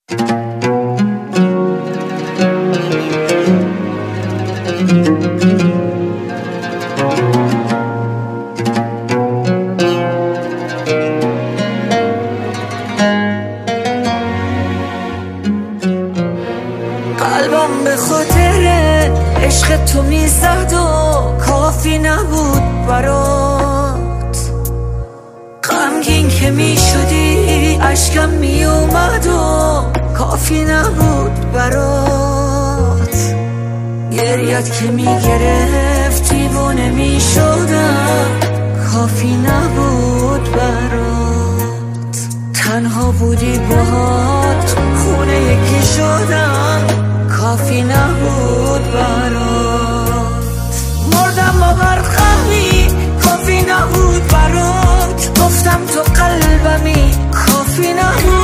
قلبم به خاطر عشق تو میزد و کافی نبود برات، غمگین که میشدی اشکم میومد و کافی نبود برات، گریت که میگرفت دیوونه میشدم کافی نبود برات، تنها بودی باهات خونه یکی شدم کافی نبود برات، مردم با برخمی کافی نبود برات، گفتم تو قلبمی کافی نبود